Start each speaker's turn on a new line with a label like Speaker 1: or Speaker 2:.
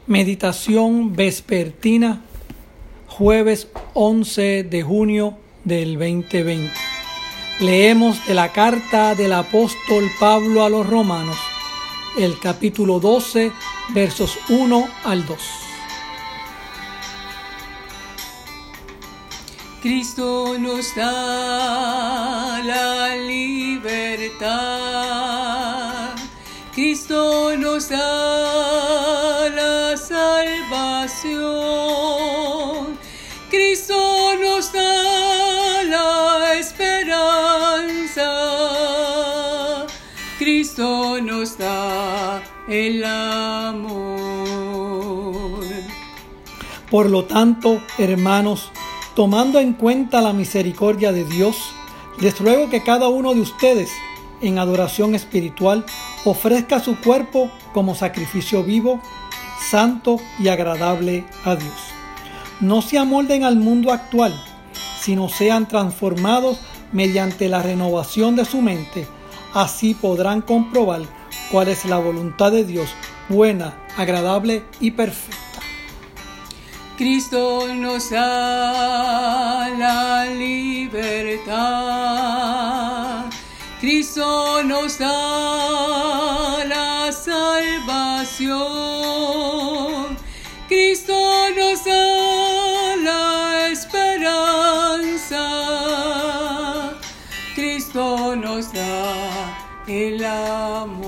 Speaker 1: Meditación vespertina, jueves 11 de junio del 2020. Leemos de la carta del apóstol Pablo a los Romanos, el capítulo 12, versos 1 al 2.
Speaker 2: Cristo nos da la libertad. Cristo nos da la salvación. Cristo nos da la esperanza. Cristo nos da el amor.
Speaker 1: Por lo tanto, hermanos, tomando en cuenta la misericordia de Dios, les ruego que cada uno de ustedes, en adoración espiritual, ofrezca su cuerpo como sacrificio vivo, santo y agradable a Dios. No se amolden al mundo actual, sino sean transformados mediante la renovación de su mente. Así podrán comprobar cuál es la voluntad de Dios, buena, agradable y perfecta.
Speaker 2: Cristo nos da la libertad. Cristo nos da la salvación. Cristo nos da la esperanza. Cristo nos da el amor.